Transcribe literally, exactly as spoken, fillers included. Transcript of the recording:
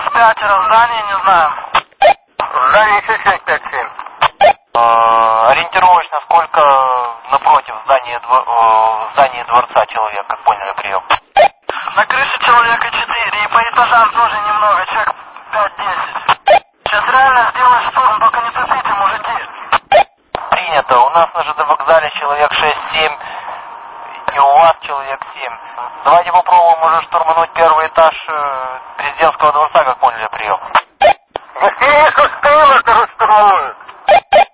нас пятеро, в здании не знаю. В здании еще человек пять-семь. Ориентировочно сколько напротив здания, здания дворца человек, как поняли, прием? На крыше человека четыре, и по этажам тоже немного, человек пять-десять. Сейчас реально сделай штурм, только не тупите, мужики. Принято. У нас на ЖД вокзале человек шесть-семь, и у вас человек семь. Давайте попробуем уже штурмануть первый этаж президентского дворца, как поняли, прием. Гостиницу с тыла,